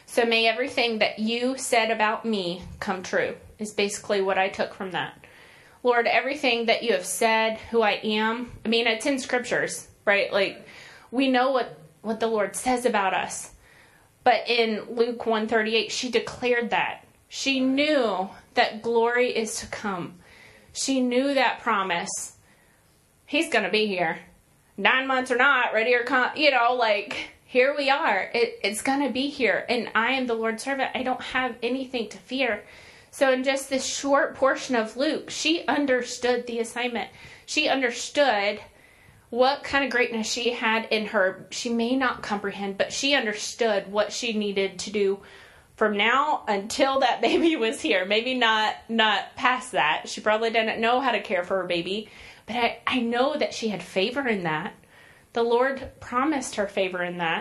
So may everything that you said about me come true, is basically what I took from that. Lord, everything that you have said, who I am, I mean, it's in scriptures, right? Like, we know what the Lord says about us. But in Luke 1:38, she declared that. She knew that glory is to come. She knew that promise. He's going to be here. 9 months or not, ready or come, here we are. It's going to be here. And I am the Lord's servant. I don't have anything to fear. So in just this short portion of Luke, she understood the assignment. She understood what kind of greatness she had in her. She may not comprehend, but she understood what she needed to do from now until that baby was here. Maybe not past that. She probably didn't know how to care for her baby. But I know that she had favor in that. The Lord promised her favor in that.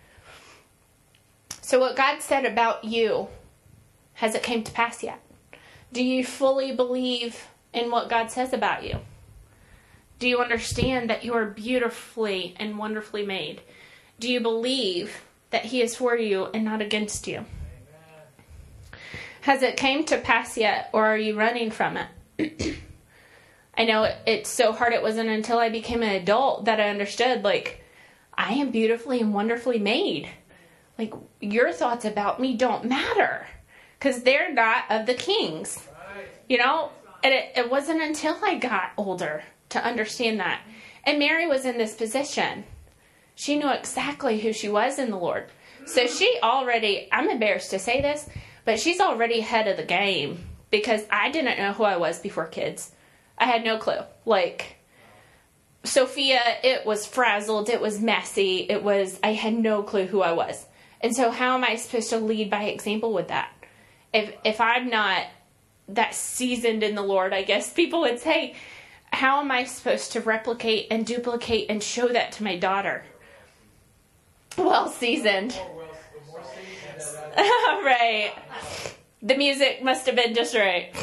So what God said about you, has it came to pass yet? Do you fully believe in what God says about you? Do you understand that you are beautifully and wonderfully made? Do you believe that He is for you and not against you? Amen. Has it came to pass yet, or are you running from it? I know it's so hard. It wasn't until I became an adult that I understood, I am beautifully and wonderfully made. Your thoughts about me don't matter, because they're not of the kings. And it wasn't until I got older to understand that. And Mary was in this position. She knew exactly who she was in the Lord. So she already, I'm embarrassed to say this, but she's already ahead of the game, because I didn't know who I was before kids. I had no clue. Sophia, it was frazzled. It was messy. I had no clue who I was. And so how am I supposed to lead by example with that? If I'm not that seasoned in the Lord, I guess people would say, how am I supposed to replicate and duplicate and show that to my daughter? Well seasoned. Right. The music must have been just right.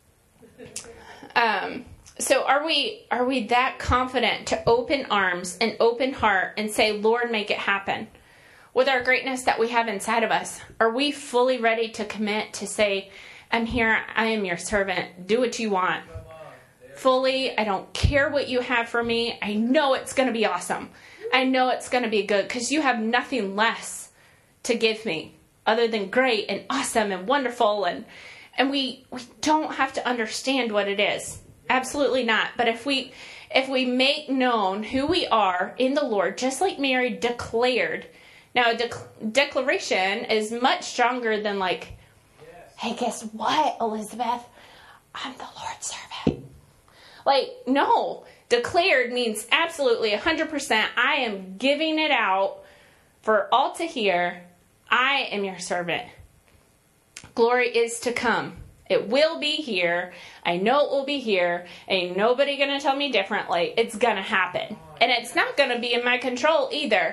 So are we that confident to open arms and open heart and say, Lord, make it happen? With our greatness that we have inside of us, are we fully ready to commit to say, I'm here, I am your servant, do what you want? Fully, I don't care what you have for me. I know it's going to be awesome. I know it's going to be good, because you have nothing less to give me other than great and awesome and wonderful. And we don't have to understand what it is. Absolutely not. But if we make known who we are in the Lord, just like Mary declared. Now, a declaration is much stronger than hey, guess what, Elizabeth? I'm the Lord's servant. No. Declared means absolutely 100%. I am giving it out for all to hear. I am your servant. Glory is to come. It will be here. I know it will be here. Ain't nobody going to tell me differently. It's going to happen. And it's not going to be in my control either.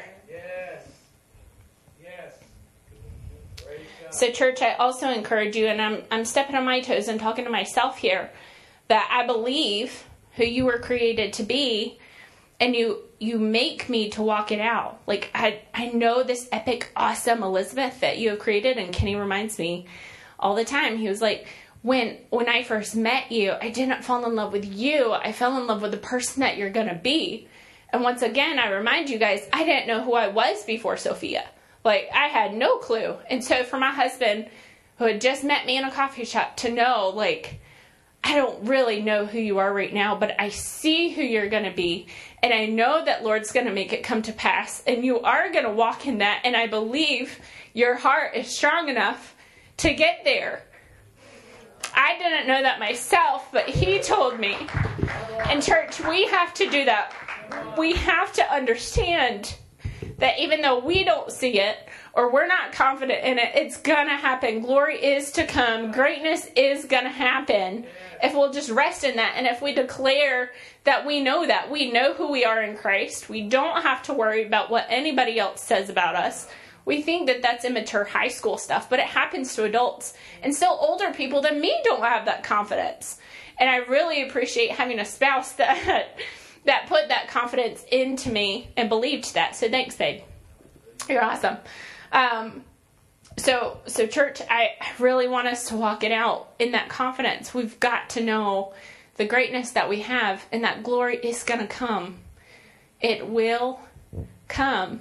Yes. So church, I also encourage you, and I'm stepping on my toes and talking to myself here, that I believe who you were created to be, and you make me to walk it out. I know this epic, awesome Elizabeth that you have created, and Kenny reminds me all the time. He was like, when I first met you, I didn't fall in love with you. I fell in love with the person that you're going to be. And once again, I remind you guys, I didn't know who I was before Sophia. I had no clue. And so for my husband, who had just met me in a coffee shop, to know, I don't really know who you are right now, but I see who you're going to be. And I know that Lord's going to make it come to pass. And you are going to walk in that. And I believe your heart is strong enough to get there. I didn't know that myself, but He told me. And church, we have to do that. We have to understand that even though we don't see it, or we're not confident in it, it's going to happen. Glory is to come. Greatness is going to happen if we'll just rest in that. And if we declare that we know who we are in Christ, we don't have to worry about what anybody else says about us. We think that that's immature high school stuff, but it happens to adults. And still older people than me don't have that confidence. And I really appreciate having a spouse that put that confidence into me and believed that. So thanks, babe. You're awesome. So church, I really want us to walk it out in that confidence. We've got to know the greatness that we have, and that glory is going to come. It will come.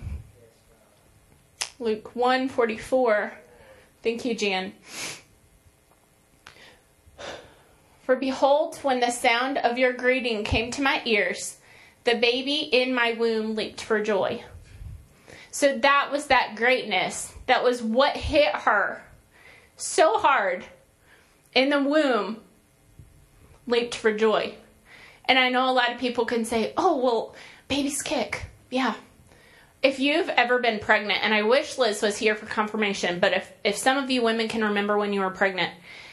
Luke 1:44. Thank you, Jan. For behold, when the sound of your greeting came to my ears, the baby in my womb leaped for joy. So that was that greatness. That was what hit her so hard in the womb, leaped for joy. And I know a lot of people can say, oh, well, babies kick. Yeah. If you've ever been pregnant, and I wish Liz was here for confirmation, but if some of you women can remember when you were pregnant,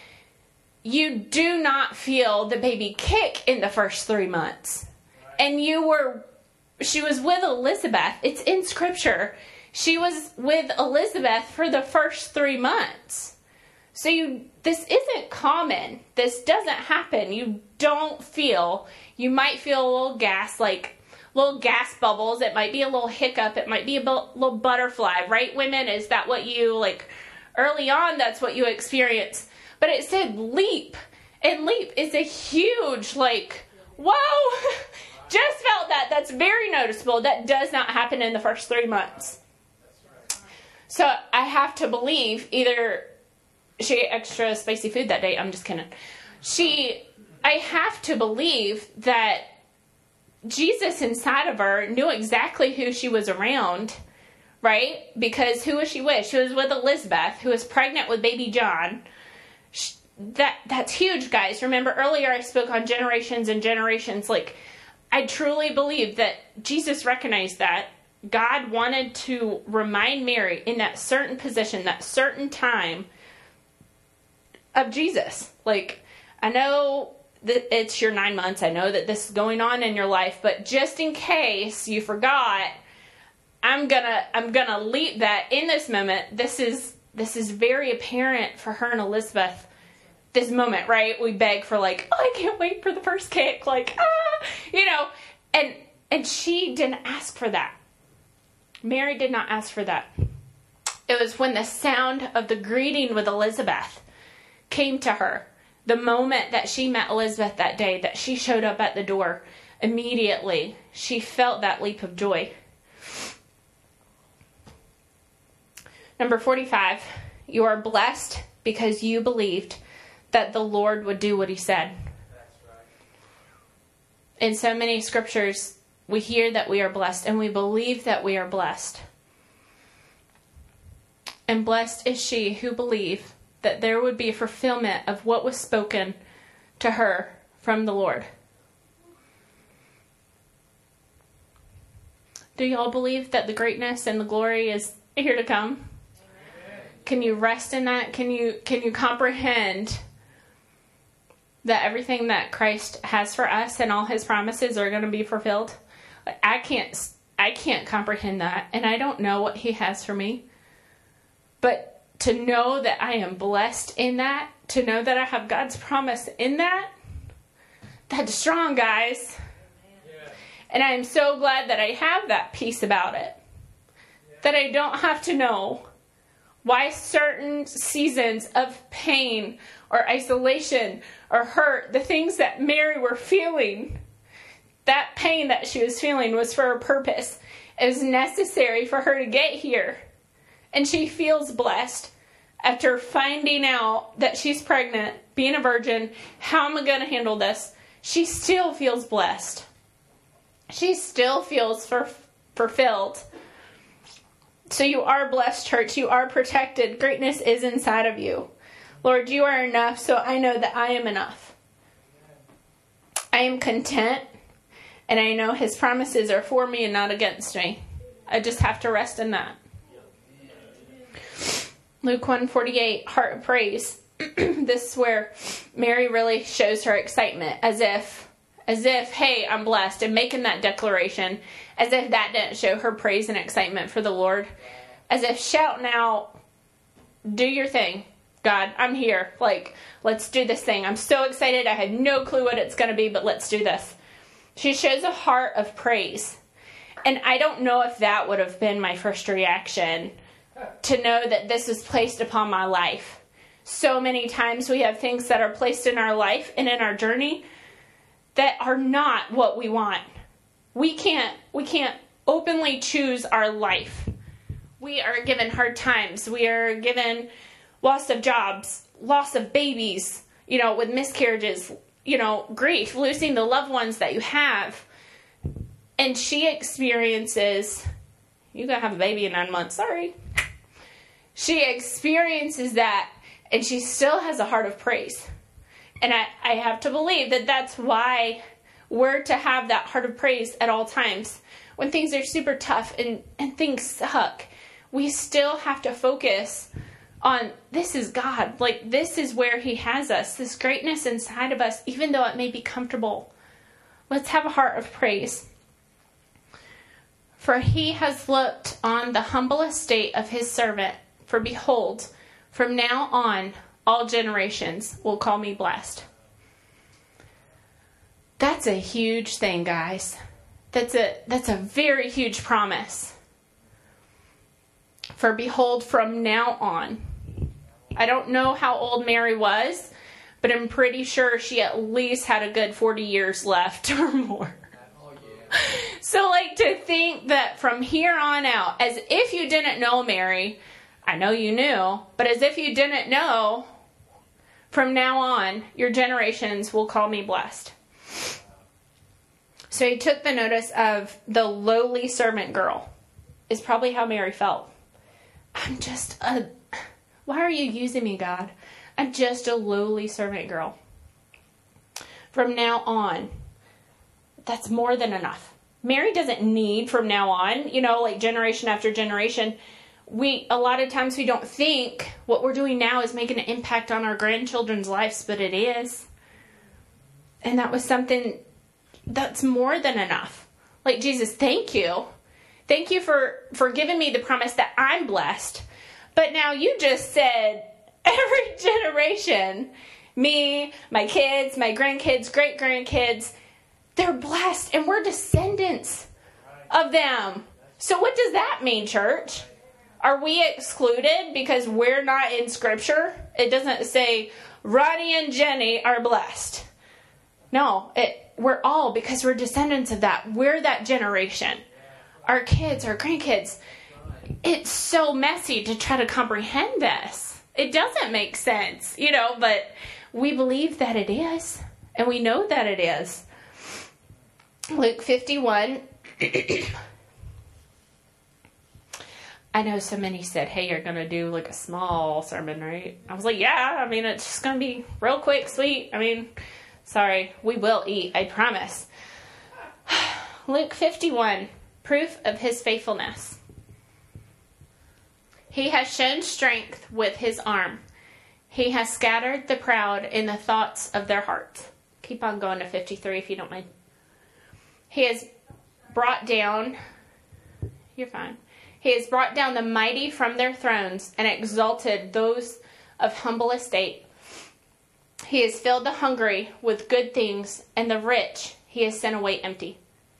you do not feel the baby kick in the first 3 months. And she was with Elizabeth. It's in scripture. She was with Elizabeth for the first 3 months. So this isn't common. This doesn't happen. You don't feel, you might feel a little gas, like little gas bubbles. It might be a little hiccup. It might be a little butterfly, right, women? Is that what you, like, early on, that's what you experience? But it said leap. And leap is a huge, like, whoa, just felt that. That's very noticeable. That does not happen in the first 3 months. So I have to believe either she ate extra spicy food that day. I'm just kidding. I have to believe that Jesus inside of her knew exactly who she was around, right? Because who was she with? She was with Elizabeth, who was pregnant with baby John. That's huge, guys. Remember earlier I spoke on generations and generations. Like, I truly believe that Jesus recognized that. God wanted to remind Mary in that certain position, that certain time of Jesus. Like, I know that it's your 9 months. I know that this is going on in your life, but just in case you forgot, I'm gonna leap that in this moment. This is very apparent for her and Elizabeth. This moment, right? We beg for, like, oh, I can't wait for the first kick, like, and she didn't ask for that. Mary did not ask for that. It was when the sound of the greeting with Elizabeth came to her, the moment that she met Elizabeth that day, that she showed up at the door, immediately she felt that leap of joy. Number 45, you are blessed because you believed that the Lord would do what he said. That's right. In so many scriptures, we hear that we are blessed, and we believe that we are blessed. And blessed is she who believed that there would be a fulfillment of what was spoken to her from the Lord. Do y'all believe that the greatness and the glory is here to come? Amen. Can you rest in that? Can you comprehend that everything that Christ has for us and all his promises are going to be fulfilled? I can't comprehend that, and I don't know what he has for me. But to know that I am blessed in that, to know that I have God's promise in that, that's strong, guys. Yeah. And I am so glad that I have that peace about it. Yeah. That I don't have to know why certain seasons of pain or isolation or hurt, the things that Mary were feeling, that pain that she was feeling was for a purpose. It was necessary for her to get here. And she feels blessed after finding out that she's pregnant, being a virgin. How am I going to handle this? She still feels blessed. She still feels fulfilled. So you are blessed, church. You are protected. Greatness is inside of you. Lord, you are enough, so I know that I am enough. I am content, and I know his promises are for me and not against me. I just have to rest in that. Luke 1:48, heart of praise. This is where Mary really shows her excitement, as if, hey, I'm blessed, and making that declaration, as if that didn't show her praise and excitement for the Lord, as if shouting out, do your thing, God, I'm here, like, let's do this thing. I'm so excited, I had no clue what it's going to be, but let's do this. She shows a heart of praise, and I don't know if that would have been my first reaction to know that this is placed upon my life. So many times we have things that are placed in our life and in our journey that are not what we want. We can't openly choose our life. We are given hard times. We are given loss of jobs, loss of babies, with miscarriages, grief, losing the loved ones that you have. And she experiences, you're going to have a baby in 9 months, sorry. She experiences that, and she still has a heart of praise. And I have to believe that that's why we're to have that heart of praise at all times. When things are super tough and things suck, we still have to focus on, this is God. Like, this is where He has us. This greatness inside of us, even though it may be comfortable. Let's have a heart of praise. For He has looked on the humble estate of His servant. For behold, from now on, all generations will call me blessed. That's a huge thing, guys. That's a very huge promise. For behold, from now on. I don't know how old Mary was, but I'm pretty sure she at least had a good 40 years left or more. So, to think that from here on out, as if you didn't know Mary, I know you knew, but as if you didn't know, from now on, your generations will call me blessed. So he took the notice of the lowly servant girl, is probably how Mary felt. Why are you using me, God? I'm just a lowly servant girl. From now on, that's more than enough. Mary doesn't need from now on, generation after generation. A lot of times we don't think what we're doing now is making an impact on our grandchildren's lives, but it is. And that was something that's more than enough. Jesus, thank you. Thank you for giving me the promise that I'm blessed. But now you just said every generation, me, my kids, my grandkids, great-grandkids, they're blessed and we're descendants of them. So what does that mean, church? Are we excluded because we're not in Scripture? It doesn't say Ronnie and Jenny are blessed. No, we're all, because we're descendants of that. We're that generation. Our kids, our grandkids. It's so messy to try to comprehend this. It doesn't make sense, but we believe that it is. And we know that it is. Luke 51. I know so many said, hey, you're going to do a small sermon, right? I was like, yeah, it's just going to be real quick, sweet. Sorry, we will eat, I promise. Luke 51, proof of His faithfulness. He has shown strength with His arm. He has scattered the proud in the thoughts of their hearts. Keep on going to 53 if you don't mind. He has brought down, you're fine. He has brought down the mighty from their thrones and exalted those of humble estate. He has filled the hungry with good things, and the rich He has sent away empty.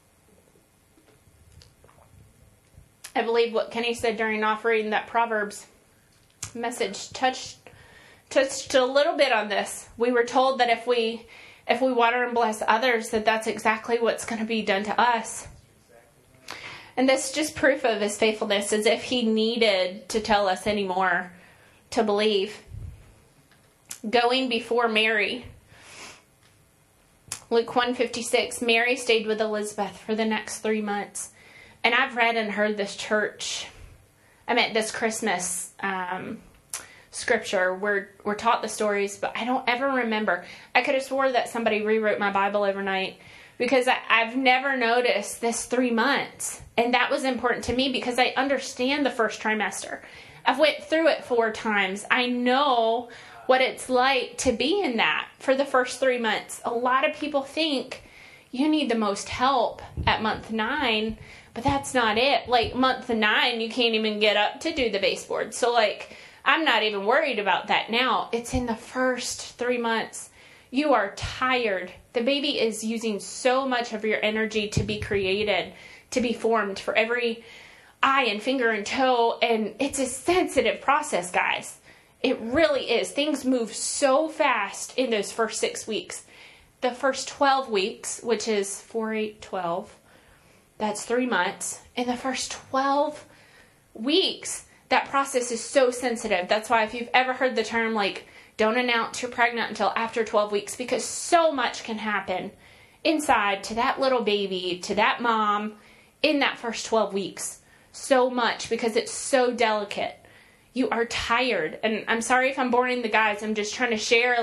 I believe what Kenny said during offering that Proverbs message touched a little bit on this. We were told that if we water and bless others, that's exactly what's going to be done to us. And that's just proof of His faithfulness, as if He needed to tell us any more to believe. Going before Mary. Luke 1:56, Mary stayed with Elizabeth for the next 3 months. And I've read and heard this Christmas scripture. We're taught the stories, but I don't ever remember. I could have swore that somebody rewrote my Bible overnight, because I've never noticed this 3 months. And that was important to me because I understand the first trimester. I've went through it 4 times. I know what it's like to be in that for the first 3 months. A lot of people think you need the most help at month 9, but that's not it. Month 9, you can't even get up to do the baseboard. So I'm not even worried about that now. It's in the first 3 months. You are tired. The baby is using so much of your energy to be created, to be formed. For every eye and finger and toe. And it's a sensitive process, guys. It really is. Things move so fast in those first 6 weeks. The first 12 weeks, which is 4, 8, 12, that's 3 months. In the first 12 weeks, that process is so sensitive. That's why if you've ever heard the term, like, don't announce you're pregnant until after 12 weeks, because so much can happen inside to that little baby, to that mom, in that first 12 weeks. So much, because it's so delicate. You are tired. And I'm sorry if I'm boring the guys. I'm just trying to share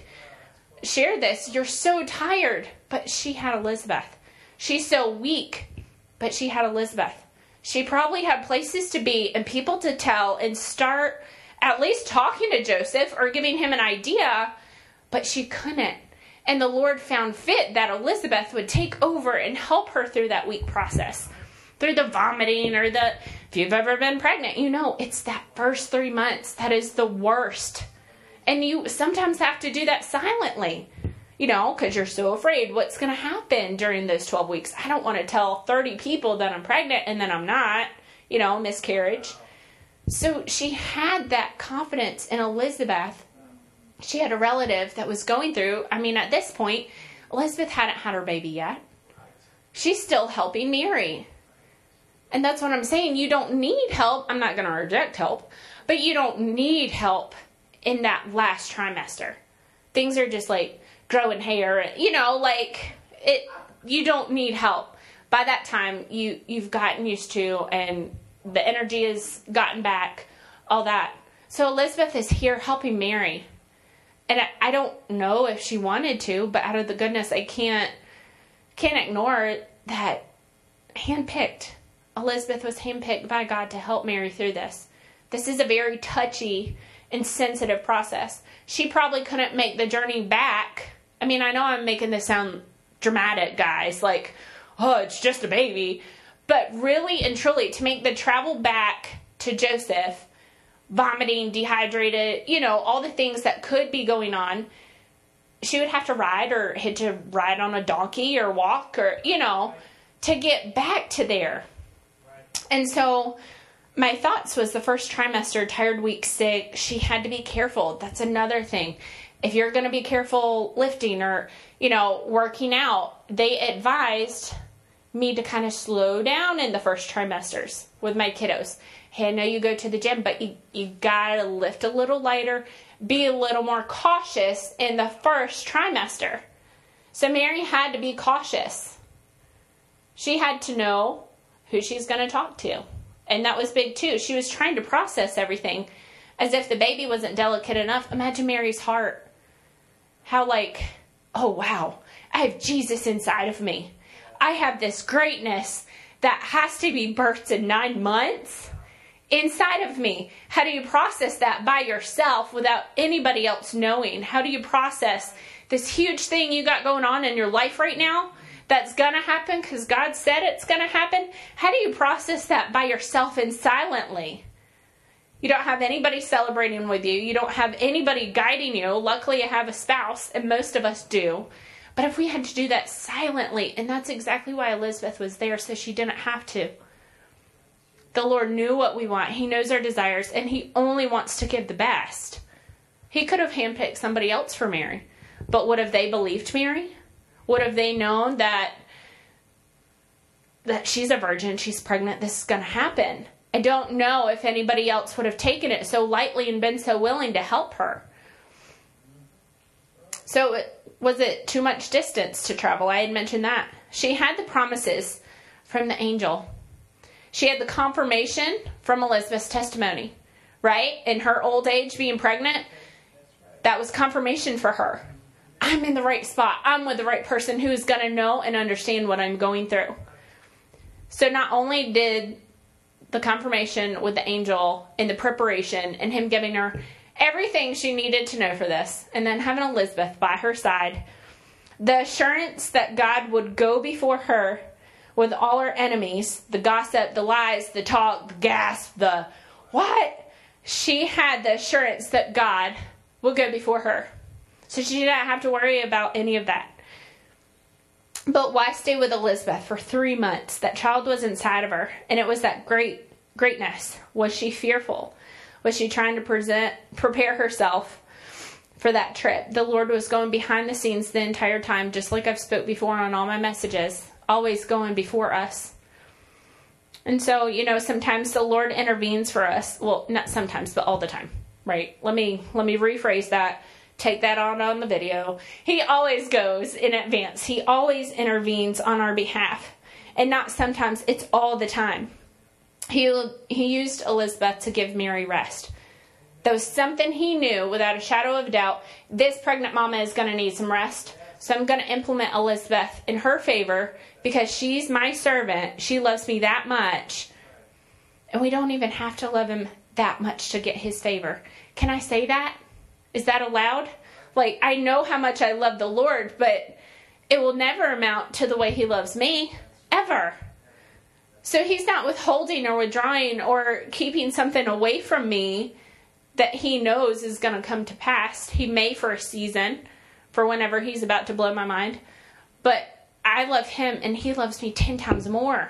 this. You're so tired. But she had Elizabeth. She's so weak. But she had Elizabeth. She probably had places to be and people to tell and start at least talking to Joseph or giving him an idea. But she couldn't. And the Lord found fit that Elizabeth would take over and help her through that week process. Through the vomiting or if you've ever been pregnant, you know, it's that first 3 months that is the worst. And you sometimes have to do that silently, you know, because you're so afraid what's going to happen during those 12 weeks. I don't want to tell 30 people that I'm pregnant and then I'm not, you know, miscarriage. So she had that confidence in Elizabeth. She had a relative that was going through, I mean, at this point, Elizabeth hadn't had her baby yet. She's still helping Mary. And that's what I'm saying. You don't need help. I'm not going to reject help. But you don't need help in that last trimester. Things are just like growing hair. You know, like you don't need help. By that time, you've gotten used to and the energy has gotten back. All that. So Elizabeth is here helping Mary. And I don't know if she wanted to. But out of the goodness, I can't ignore that handpicked. Elizabeth was handpicked by God to help Mary through this. This is a very touchy and sensitive process. She probably couldn't make the journey back. I mean, I know I'm making this sound dramatic, guys, like, oh, it's just a baby. But really and truly, to make the travel back to Joseph, vomiting, dehydrated, you know, all the things that could be going on, she would have to ride or had to ride on a donkey or walk or, you know, to get back to there. And so my thoughts was the first trimester, tired, week, sick, she had to be careful. That's another thing. If you're going to be careful lifting or, you know, working out, they advised me to kind of slow down in the first trimesters with my kiddos. Hey, I know you go to the gym, but you got to lift a little lighter, be a little more cautious in the first trimester. So Mary had to be cautious. She had to know who she's going to talk to. And that was big too. She was trying to process everything as if the baby wasn't delicate enough. Imagine Mary's heart. How like, oh wow, I have Jesus inside of me. I have this greatness that has to be birthed in 9 months inside of me. How do you process that by yourself without anybody else knowing? How do you process this huge thing you got going on in your life right now? That's going to happen because God said it's going to happen. How do you process that by yourself and silently? You don't have anybody celebrating with you. You don't have anybody guiding you. Luckily, I have a spouse, and most of us do. But if we had to do that silently, and that's exactly why Elizabeth was there, so she didn't have to. The Lord knew what we want. He knows our desires, and He only wants to give the best. He could have handpicked somebody else for Mary. But would have they believed Mary? Would have they known that she's a virgin, she's pregnant, this is going to happen? I don't know if anybody else would have taken it so lightly and been so willing to help her. So was it too much distance to travel? I had mentioned that. She had the promises from the angel. She had the confirmation from Elizabeth's testimony, right? In her old age, being pregnant, that was confirmation for her. I'm in the right spot. I'm with the right person who's going to know and understand what I'm going through. So not only did the confirmation with the angel and the preparation and him giving her everything she needed to know for this, and then having Elizabeth by her side, the assurance that God would go before her with all her enemies, the gossip, the lies, the talk, the gasp, the what? She had the assurance that God would go before her. So she didn't have to worry about any of that. But why stay with Elizabeth for 3 months? That child was inside of her. And it was that great greatness? Was she fearful? Was she trying to prepare herself for that trip? The Lord was going behind the scenes the entire time, just like I've spoke before on all my messages, always going before us. And so, sometimes the Lord intervenes for us. Well, not sometimes, but all the time, right? Let me rephrase that. Take that on the video. He always goes in advance. He always intervenes on our behalf. And not sometimes, it's all the time. He used Elizabeth to give Mary rest. That was something he knew without a shadow of doubt. This pregnant mama is going to need some rest. So I'm going to implement Elizabeth in her favor because she's my servant. She loves me that much. And we don't even have to love him that much to get his favor. Can I say that? Is that allowed? I know how much I love the Lord, but it will never amount to the way he loves me. Ever. So he's not withholding or withdrawing or keeping something away from me that he knows is going to come to pass. He may for a season, for whenever he's about to blow my mind. But I love him and he loves me 10 times more.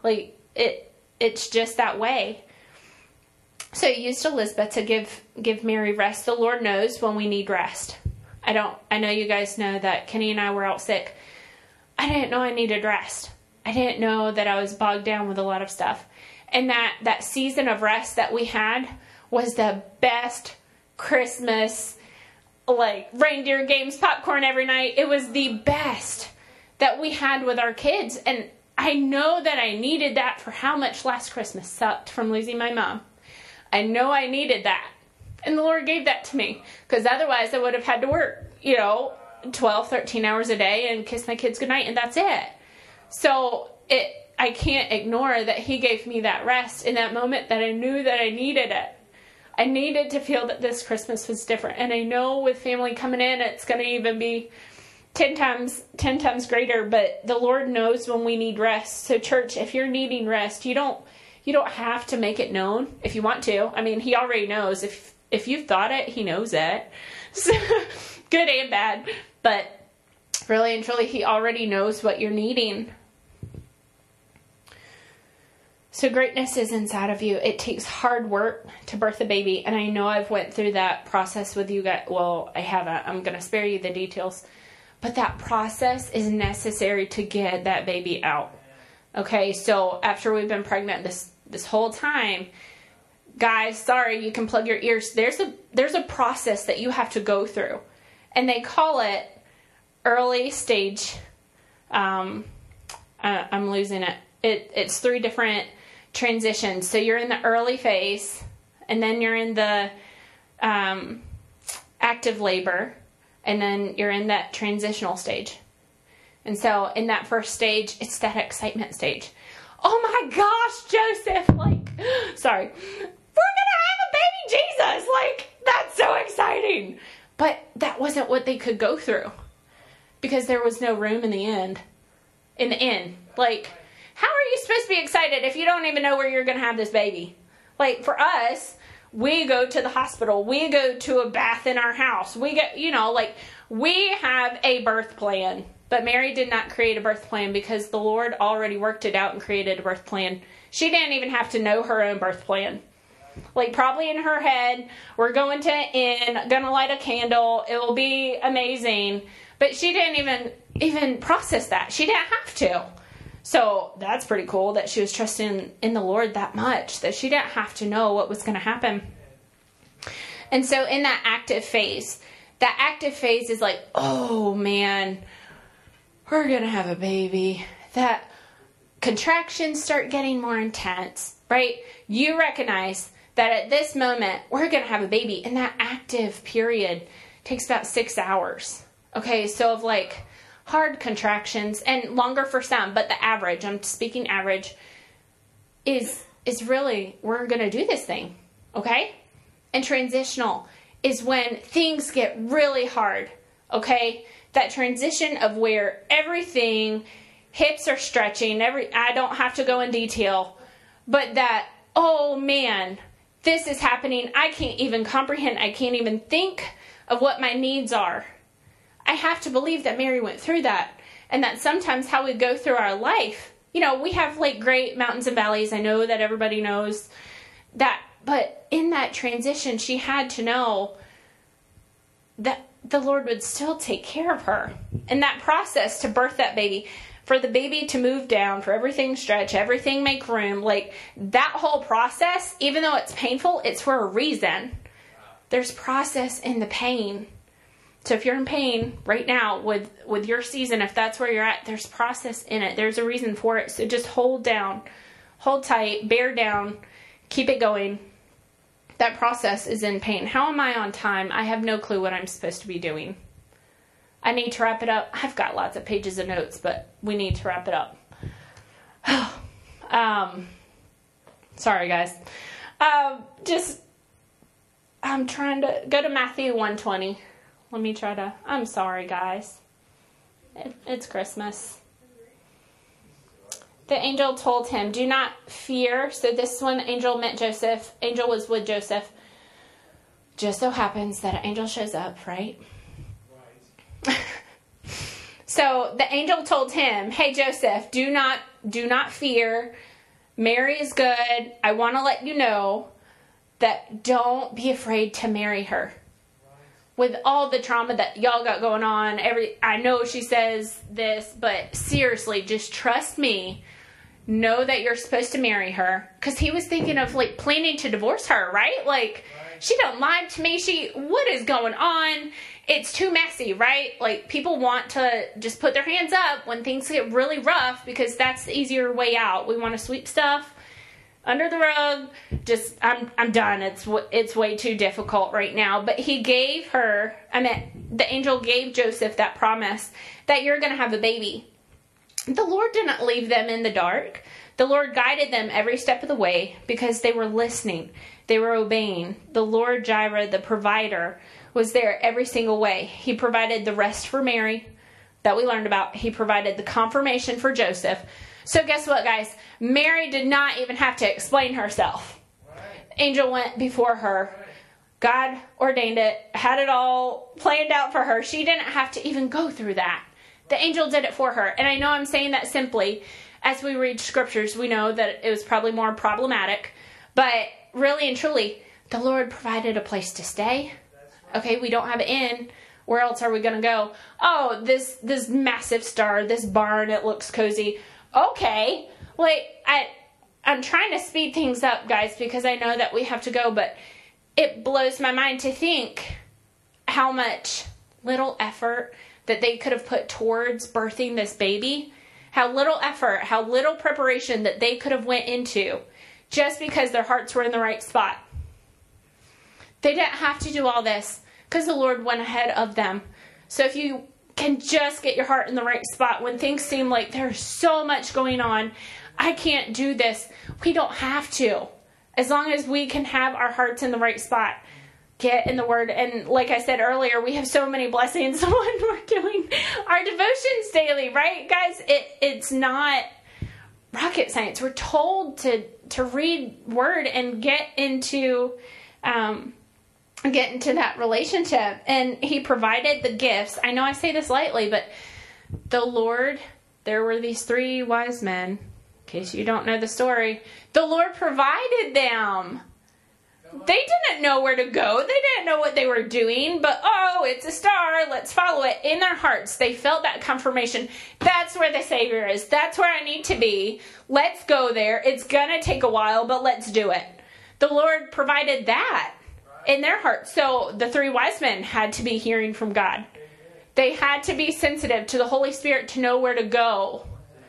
It's just that way. So he used Elizabeth to give Mary rest. The Lord knows when we need rest. I know you guys know that Kenny and I were out sick. I didn't know I needed rest. I didn't know that I was bogged down with a lot of stuff. And that season of rest that we had was the best Christmas, reindeer games, popcorn every night. It was the best that we had with our kids. And I know that I needed that for how much last Christmas sucked from losing my mom. I know I needed that. And the Lord gave that to me. Because otherwise I would have had to work, 12, 13 hours a day and kiss my kids goodnight and that's it. So I can't ignore that he gave me that rest in that moment that I knew that I needed it. I needed to feel that this Christmas was different. And I know with family coming in, it's going to even be 10 times greater. But the Lord knows when we need rest. So church, if you're needing rest, you don't have to make it known if you want to. I mean, he already knows. If you've thought it, he knows it. So, good and bad. But really and truly, he already knows what you're needing. So greatness is inside of you. It takes hard work to birth a baby. And I know I've went through that process with you guys. Well, I haven't. I'm going to spare you the details. But that process is necessary to get that baby out. Okay, so after we've been pregnant this whole time, guys, sorry, you can plug your ears. There's a process that you have to go through. And they call it early stage. I'm losing it. It's 3 different transitions. So you're in the early phase, and then you're in the active labor, and then you're in that transitional stage. And so in that first stage, it's that excitement stage. Oh my gosh, Joseph, sorry. We're going to have a baby Jesus. That's so exciting. But that wasn't what they could go through because there was no room in the inn. How are you supposed to be excited if you don't even know where you're going to have this baby? For us, we go to the hospital. We go to a bath in our house. We get, we have a birth plan. But Mary did not create a birth plan because the Lord already worked it out and created a birth plan. She didn't even have to know her own birth plan. Probably in her head, we're going to an inn, going to light a candle. It will be amazing. But she didn't even process that. She didn't have to. So that's pretty cool that she was trusting in the Lord that much, that she didn't have to know what was going to happen. And so in that active phase is oh man, we're going to have a baby. That contractions start getting more intense, right? You recognize that at this moment, we're going to have a baby. And that active period takes about 6 hours. Okay, so of hard contractions, and longer for some, but the average, I'm speaking average, is really, we're going to do this thing, okay? And transitional is when things get really hard, okay? That transition of where everything, hips are stretching, I don't have to go in detail, but that, oh man, this is happening, I can't even comprehend, I can't even think of what my needs are. I have to believe that Mary went through that, and that sometimes how we go through our life we have like great mountains and valleys. I know that everybody knows that, but in that transition, she had to know that the Lord would still take care of her. And that process to birth that baby, for the baby to move down, for everything stretch, everything make room, like that whole process, even though it's painful, it's for a reason. There's process in the pain. So if you're in pain right now with your season, if that's where you're at, there's process in it. There's a reason for it. So just hold down, hold tight, bear down, keep it going. That process is in pain. How am I on time? I have no clue what I'm supposed to be doing. I need to wrap it up. I've got lots of pages of notes, but we need to wrap it up. Sorry, guys. I'm trying to go to Matthew 1:20. Let me try to... I'm sorry, guys. It's Christmas. The angel told him, do not fear. So this one, angel meant Joseph. Angel was with Joseph. Just so happens that an angel shows up, right? Right. So the angel told him, hey, Joseph, do not fear. Mary is good. I want to let you know that don't be afraid to marry her. With all the trauma that y'all got going on, I know she says this, but seriously, just trust me. Know that you're supposed to marry her. Because he was thinking of, like, planning to divorce her, right? Like, she don't lie to me. What is going on? It's too messy, right? Like, people want to just put their hands up when things get really rough because that's the easier way out. We want to sweep stuff under the rug. Just, I'm done. It's way too difficult right now. But the angel gave Joseph that promise that you're going to have a baby. The Lord didn't leave them in the dark. The Lord guided them every step of the way because they were listening. They were obeying. The Lord Jireh, the provider, was there every single way. He provided the rest for Mary that we learned about. He provided the confirmation for Joseph. So guess what, guys? Mary did not even have to explain herself. Right. Angel went before her. God ordained it, had it all planned out for her. She didn't have to even go through that. The angel did it for her. And I know I'm saying that simply. As we read scriptures, we know that it was probably more problematic. But really and truly, the Lord provided a place to stay. Okay, we don't have an inn. Where else are we going to go? Oh, this massive star, this barn, it looks cozy. Okay, like, I'm trying to speed things up, guys, because I know that we have to go, but it blows my mind to think how much little effort that they could have put towards birthing this baby, how little effort, how little preparation that they could have went into just because their hearts were in the right spot. They didn't have to do all this because the Lord went ahead of them. So if you can just get your heart in the right spot when things seem like there's so much going on, I can't do this. We don't have to. As long as we can have our hearts in the right spot, get in the Word. And like I said earlier, we have so many blessings when we're doing our devotions daily, right? Guys, it's not rocket science. We're told to read Word and get into that relationship. And He provided the gifts. I know I say this lightly, but the Lord, there were these 3 wise men. In case you don't know the story, the Lord provided them. They didn't know where to go. They didn't know what they were doing, but it's a star. Let's follow it. In their hearts, they felt that confirmation. That's where the Savior is. That's where I need to be. Let's go there. It's going to take a while, but let's do it. The Lord provided that in their hearts. So the 3 wise men had to be hearing from God. They had to be sensitive to the Holy Spirit to know where to go.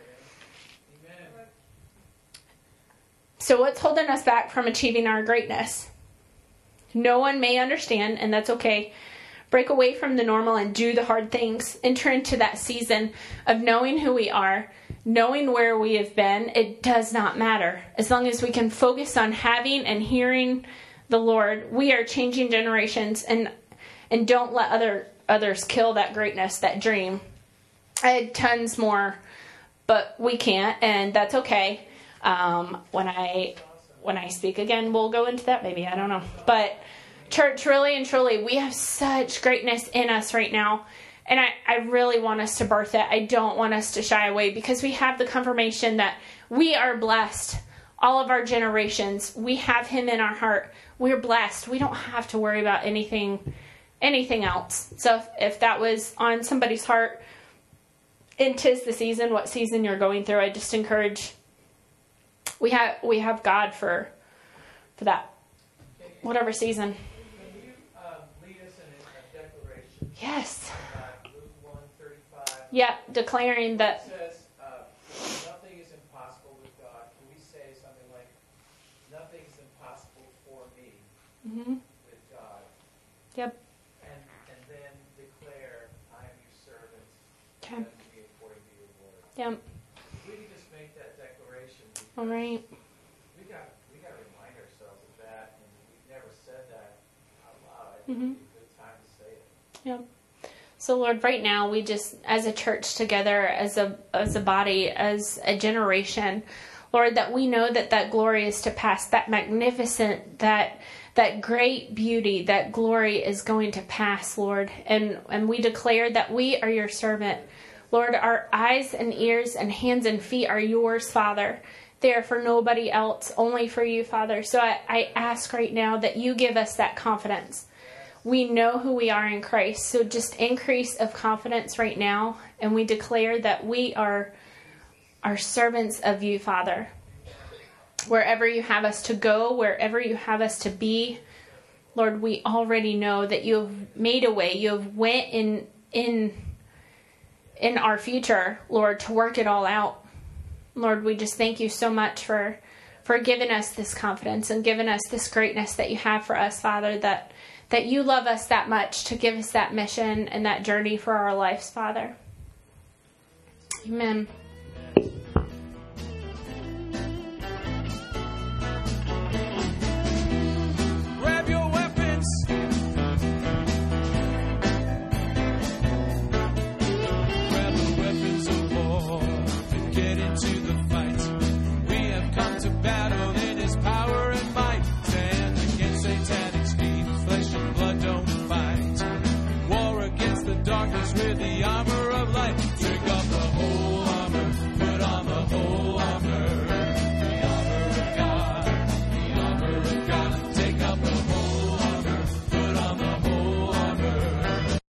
So what's holding us back from achieving our greatness? No one may understand, and that's okay. Break away from the normal and do the hard things. Enter into that season of knowing who we are, knowing where we have been. It does not matter. As long as we can focus on having and hearing the Lord, we are changing generations, and don't let others kill that greatness, that dream. I had tons more, but we can't, and that's okay. When I speak again, we'll go into that maybe. I don't know. But church, really and truly, we have such greatness in us right now. And I really want us to birth it. I don't want us to shy away, because we have the confirmation that we are blessed. All of our generations, we have him in our heart. We're blessed. We don't have to worry about anything else. So if that was on somebody's heart, and 'tis the season, what season you're going through, I just encourage, we have God for that, whatever season. Can you lead us in a declaration? Yes. Luke 1:35. Yeah, declaring that. It says, nothing is impossible with God. Can we say something like, nothing is impossible for me with God? Yep. And then declare, I am your servant. Okay. Let me be according to your word. Yep. If we can just make that declaration. All right. We got to remind ourselves of that, and we've never said that out loud. I think it'd be a good time to say it. Yep. So Lord, right now we just, as a church together, as a body, as a generation, Lord, that we know that glory is to pass, that magnificent, that great beauty, that glory is going to pass, Lord. And we declare that we are your servant. Lord, our eyes and ears and hands and feet are yours, Father. They are for nobody else, only for you, Father. So I ask right now that you give us that confidence. We know who we are in Christ, so just increase of confidence right now, and we declare that we are servants of you, Father. Wherever you have us to go, wherever you have us to be, Lord, we already know that you have made a way. You have went in our future, Lord, to work it all out. Lord, we just thank you so much for giving us this confidence and giving us this greatness that you have for us, Father, that you love us that much to give us that mission and that journey for our lives, Father. Amen. Grab your weapons. Grab the weapons of war and get into the